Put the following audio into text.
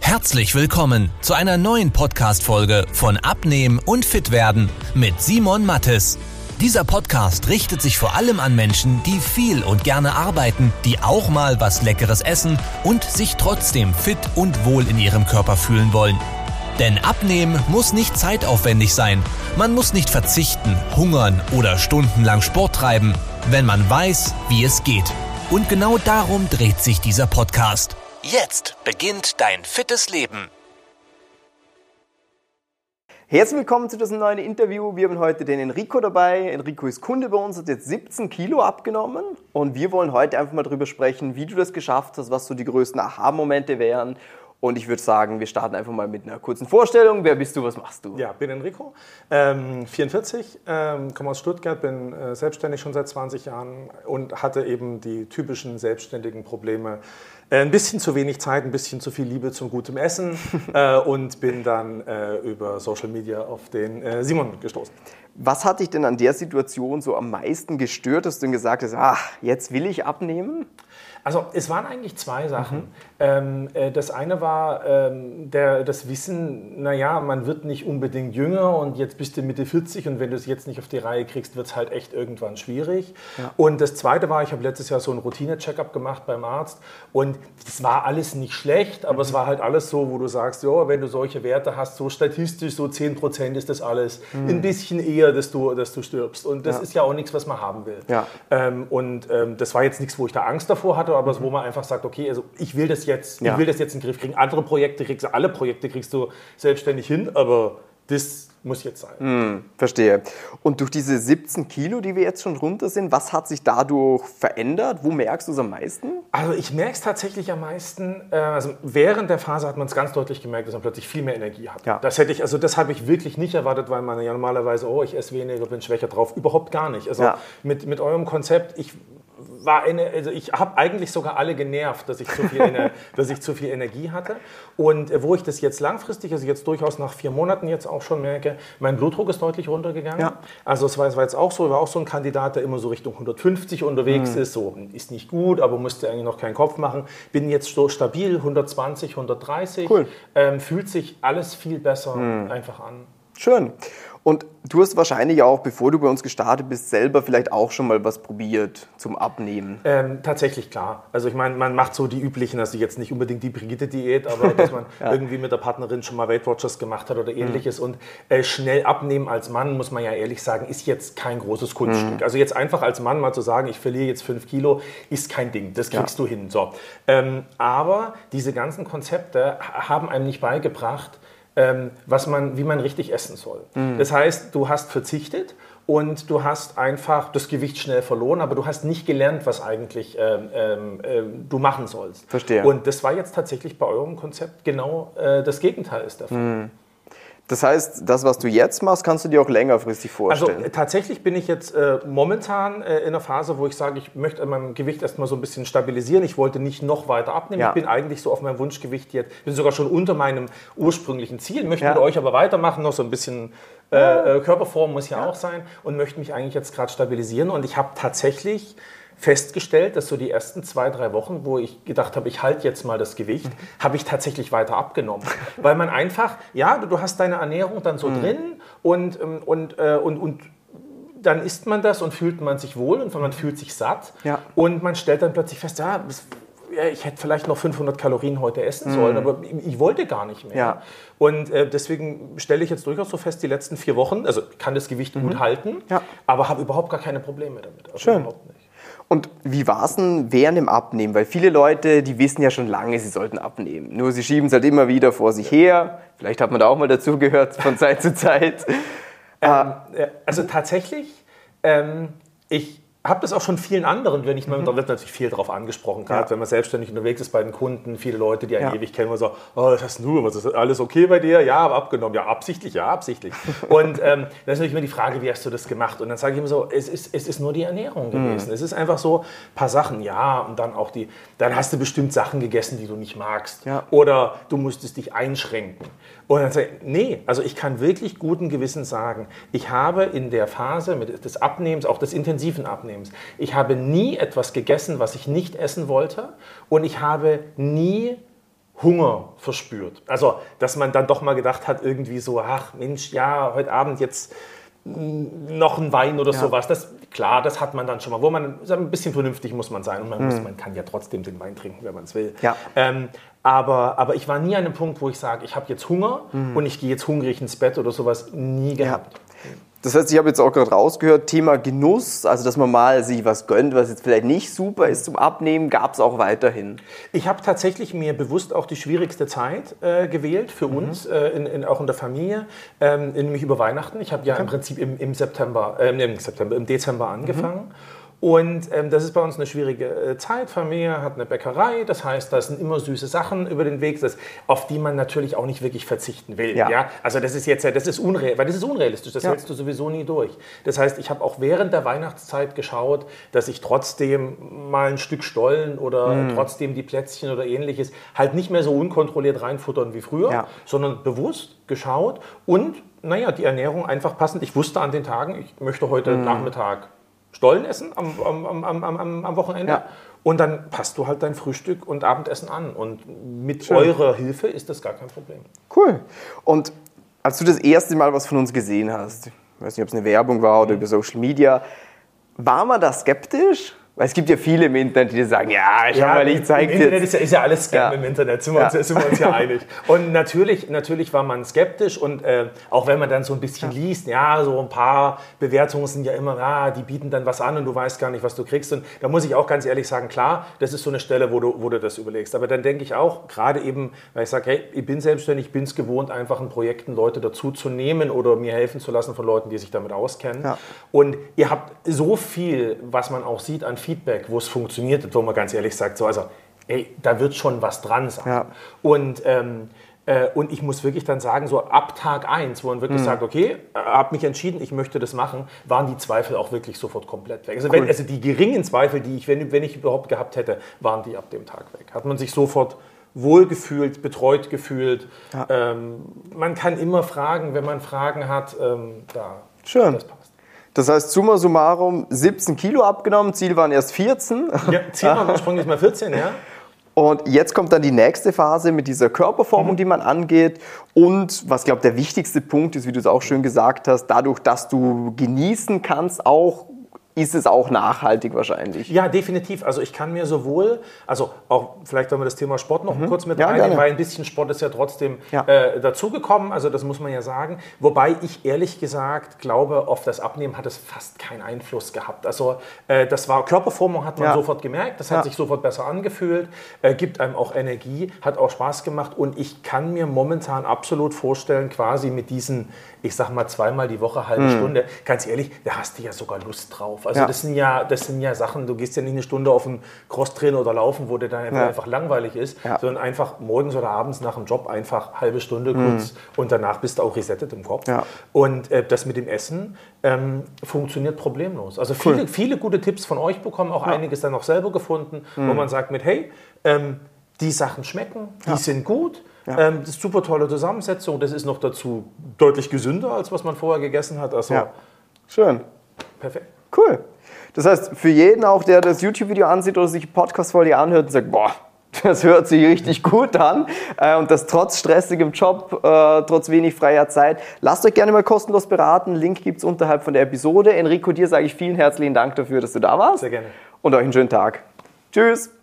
Herzlich willkommen zu einer neuen Podcast-Folge von Abnehmen und Fitwerden mit Simon Mattes. Dieser Podcast richtet sich vor allem an Menschen, die viel und gerne arbeiten, die auch mal was Leckeres essen und sich trotzdem fit und wohl in ihrem Körper fühlen wollen. Denn Abnehmen muss nicht zeitaufwendig sein. Man muss nicht verzichten, hungern oder stundenlang Sport treiben, wenn man weiß, wie es geht. Und genau darum dreht sich dieser Podcast. Jetzt beginnt dein fittes Leben. Herzlich willkommen zu diesem neuen Interview. Wir haben heute den Enrico dabei. Enrico ist Kunde bei uns, hat jetzt 17 Kilo abgenommen. Und wir wollen heute einfach mal darüber sprechen, wie du das geschafft hast, was so die größten Aha-Momente wären. Und ich würde sagen, wir starten einfach mal mit einer kurzen Vorstellung. Wer bist du, was machst du? Ja, bin Enrico, 44, komme aus Stuttgart, bin selbstständig schon seit 20 Jahren und hatte eben die typischen selbstständigen Probleme. Ein bisschen zu wenig Zeit, ein bisschen zu viel Liebe zum gutem Essen und bin dann über Social Media auf den Simon gestoßen. Was hat dich denn an der Situation so am meisten gestört, dass du dann gesagt hast, jetzt will ich abnehmen? Also es waren eigentlich zwei Sachen. Das eine war das Wissen, naja, man wird nicht unbedingt jünger und jetzt bist du Mitte 40 und wenn du es jetzt nicht auf die Reihe kriegst, wird es halt echt irgendwann schwierig. Ja. Und das zweite war, ich habe letztes Jahr so einen Routine-Check-up gemacht beim Arzt und das war alles nicht schlecht, aber es war halt alles so, wo du sagst, jo, wenn du solche Werte hast, so statistisch, so 10% ist das alles, ein bisschen eher, dass du stirbst. Und das ist ja auch nichts, was man haben will. Ja. Das war jetzt nichts, wo ich da Angst davor hatte, aber wo man einfach sagt, okay, also ich will das jetzt in den Griff kriegen. Andere Projekte alle Projekte kriegst du selbstständig hin, aber das muss jetzt sein. Verstehe. Und durch diese 17 Kilo, die wir jetzt schon runter sind, was hat sich dadurch verändert? Wo merkst du es am meisten? Also ich merke es tatsächlich am meisten, also während der Phase hat man es ganz deutlich gemerkt, dass man plötzlich viel mehr Energie hat. Ja. Das habe ich wirklich nicht erwartet, weil man ja normalerweise, ich esse weniger, bin schwächer drauf. Überhaupt gar nicht. Also mit eurem Konzept, ich habe eigentlich sogar alle genervt, dass ich zu viel Energie hatte. Und wo ich das jetzt langfristig, also jetzt durchaus nach 4 Monaten jetzt auch schon merke, mein Blutdruck ist deutlich runtergegangen. Ja. Also es war jetzt auch so, war auch so ein Kandidat, der immer so Richtung 150 unterwegs ist. So ist nicht gut, aber musste eigentlich noch keinen Kopf machen. Bin jetzt so stabil, 120, 130. Cool. Fühlt sich alles viel besser einfach an. Schön. Und du hast wahrscheinlich auch, bevor du bei uns gestartet bist, selber vielleicht auch schon mal was probiert zum Abnehmen. Tatsächlich, klar. Also ich meine, man macht so die üblichen, also jetzt nicht unbedingt die Brigitte-Diät, aber dass man irgendwie mit der Partnerin schon mal Weight Watchers gemacht hat oder ähnliches. Und schnell abnehmen als Mann, muss man ja ehrlich sagen, ist jetzt kein großes Kunststück. Also jetzt einfach als Mann mal zu sagen, ich verliere jetzt 5 Kilo, ist kein Ding. Das kriegst du hin. So. Aber diese ganzen Konzepte haben einem nicht beigebracht, wie man richtig essen soll. Das heißt, du hast verzichtet und du hast einfach das Gewicht schnell verloren, aber du hast nicht gelernt, was eigentlich du machen sollst. Verstehe. Und das war jetzt tatsächlich bei eurem Konzept genau das Gegenteil ist der Fall. Das heißt, das, was du jetzt machst, kannst du dir auch längerfristig vorstellen? Also tatsächlich bin ich jetzt momentan in einer Phase, wo ich sage, ich möchte mein Gewicht erstmal so ein bisschen stabilisieren. Ich wollte nicht noch weiter abnehmen. Ja. Ich bin eigentlich so auf meinem Wunschgewicht jetzt, bin sogar schon unter meinem ursprünglichen Ziel, möchte mit euch aber weitermachen, noch so ein bisschen Körperform muss ja auch sein und möchte mich eigentlich jetzt gerade stabilisieren. Und ich habe tatsächlich festgestellt, dass so die ersten 2-3 Wochen, wo ich gedacht habe, ich halte jetzt mal das Gewicht, habe ich tatsächlich weiter abgenommen. Weil man einfach, du hast deine Ernährung dann so drin und dann isst man das und fühlt man sich wohl und man fühlt sich satt und man stellt dann plötzlich fest, ich hätte vielleicht noch 500 Kalorien heute essen sollen, aber ich wollte gar nicht mehr. Ja. Und deswegen stelle ich jetzt durchaus so fest, die letzten 4 Wochen, also ich kann das Gewicht gut halten, aber habe überhaupt gar keine Probleme damit. Also schön. Überhaupt nicht. Und wie war es denn während dem Abnehmen? Weil viele Leute, die wissen ja schon lange, sie sollten abnehmen. Nur sie schieben es halt immer wieder vor sich her. Vielleicht hat man da auch mal dazugehört von Zeit zu Zeit. Also tatsächlich, ich habe das auch schon vielen anderen, da wird natürlich viel drauf angesprochen, gerade wenn man selbstständig unterwegs ist bei den Kunden, viele Leute, die einen ewig kennen, und so, was hast du, was ist alles okay bei dir? Ja, aber abgenommen, absichtlich. Und das ist natürlich immer die Frage, wie hast du das gemacht? Und dann sage ich immer so, es ist nur die Ernährung gewesen. Es ist einfach so ein paar Sachen, und dann auch dann hast du bestimmt Sachen gegessen, die du nicht magst. Ja. Oder du musstest dich einschränken. Und dann sage ich, nee, also ich kann wirklich guten Gewissens sagen, ich habe in der Phase des Abnehmens, auch des intensiven Abnehmens, ich habe nie etwas gegessen, was ich nicht essen wollte und ich habe nie Hunger verspürt. Also, dass man dann doch mal gedacht hat, irgendwie so, ach Mensch, ja, heute Abend jetzt noch ein Wein oder sowas. Klar, das hat man dann schon mal. Wo man ein bisschen vernünftig muss man sein. Und man kann ja trotzdem den Wein trinken, wenn man es will. Ja. Aber ich war nie an einem Punkt, wo ich sage, ich habe jetzt Hunger und ich gehe jetzt hungrig ins Bett oder sowas. Nie gehabt. Ja. Das heißt, ich habe jetzt auch gerade rausgehört, Thema Genuss, also dass man mal sich was gönnt, was jetzt vielleicht nicht super ist zum Abnehmen, gab es auch weiterhin. Ich habe tatsächlich mir bewusst auch die schwierigste Zeit gewählt für uns, auch in der Familie, nämlich über Weihnachten. Ich habe ja im Prinzip im Dezember angefangen. Und das ist bei uns eine schwierige Zeit. Familie hat eine Bäckerei, das heißt, da sind immer süße Sachen über den Weg, auf die man natürlich auch nicht wirklich verzichten will. Ja. Also das ist jetzt, das ist unrealistisch, das hältst du sowieso nie durch. Das heißt, ich habe auch während der Weihnachtszeit geschaut, dass ich trotzdem mal ein Stück Stollen oder trotzdem die Plätzchen oder ähnliches halt nicht mehr so unkontrolliert reinfuttern wie früher, sondern bewusst geschaut und die Ernährung einfach passend. Ich wusste an den Tagen, ich möchte heute Nachmittag Stollen essen am Wochenende. Ja. Und dann passt du halt dein Frühstück und Abendessen an. Und mit eurer Hilfe ist das gar kein Problem. Cool. Und als du das erste Mal was von uns gesehen hast, ich weiß nicht, ob es eine Werbung war oder über Social Media, war man da skeptisch? Weil es gibt ja viele im Internet, die sagen, schau mal, ich zeig dir. Im Internet ist ja alles Scam im Internet, sind wir uns ja einig. Und natürlich war man skeptisch und auch wenn man dann so ein bisschen liest, so ein paar Bewertungen sind ja immer, die bieten dann was an und du weißt gar nicht, was du kriegst. Und da muss ich auch ganz ehrlich sagen, klar, das ist so eine Stelle, wo du das überlegst. Aber dann denke ich auch, gerade eben, weil ich sage, hey, ich bin selbstständig, ich bin es gewohnt, einfach in Projekten Leute dazu zu nehmen oder mir helfen zu lassen von Leuten, die sich damit auskennen. Ja. Und ihr habt so viel, was man auch sieht an Feedback, wo es funktioniert, wo man ganz ehrlich sagt, da wird schon was dran sein. Ja. Und ich muss wirklich dann sagen, so ab Tag 1, wo man wirklich sagt, okay, habe mich entschieden, ich möchte das machen, waren die Zweifel auch wirklich sofort komplett weg. Also, die geringen Zweifel, die ich, wenn ich überhaupt gehabt hätte, waren die ab dem Tag weg. Hat man sich sofort wohlgefühlt, betreut gefühlt. Ja. Man kann immer fragen, wenn man Fragen hat. Schön. Das passt. Das heißt, summa summarum 17 Kilo abgenommen, Ziel waren erst 14. Ja, Ziel waren ursprünglich mal 14, ja. Und jetzt kommt dann die nächste Phase mit dieser Körperformung, die man angeht. Und was, glaube ich, der wichtigste Punkt ist, wie du es auch schön gesagt hast, dadurch, dass du genießen kannst, ist es auch nachhaltig wahrscheinlich. Ja, definitiv. Also ich kann mir sowohl, auch vielleicht wollen wir das Thema Sport noch kurz mit reinnehmen, weil ein bisschen Sport ist ja trotzdem dazugekommen, also das muss man ja sagen. Wobei ich ehrlich gesagt glaube, auf das Abnehmen hat es fast keinen Einfluss gehabt. Also das war Körperformung, hat man sofort gemerkt, das hat sich sofort besser angefühlt, gibt einem auch Energie, hat auch Spaß gemacht und ich kann mir momentan absolut vorstellen, quasi mit diesen, ich sag mal zweimal die Woche, halbe Stunde, ganz ehrlich, da hast du ja sogar Lust drauf. Also das sind ja Sachen, du gehst ja nicht eine Stunde auf einen Crosstrainer oder laufen, wo dir dann einfach langweilig ist, sondern einfach morgens oder abends nach dem Job einfach halbe Stunde kurz und danach bist du auch resettet im Kopf. Ja. Und das mit dem Essen funktioniert problemlos. Also viele gute Tipps von euch bekommen, auch einiges dann auch selber gefunden, wo man sagt die Sachen schmecken, die sind gut, das ist super tolle Zusammensetzung, das ist noch dazu deutlich gesünder, als was man vorher gegessen hat. Also schön. Perfekt. Cool. Das heißt, für jeden auch, der das YouTube-Video ansieht oder sich die Podcast-Folge anhört und sagt, boah, das hört sich richtig gut an und das trotz stressigem Job, trotz wenig freier Zeit, lasst euch gerne mal kostenlos beraten. Link gibt es unterhalb von der Episode. Enrico, dir sage ich vielen herzlichen Dank dafür, dass du da warst. Sehr gerne. Und euch einen schönen Tag. Tschüss.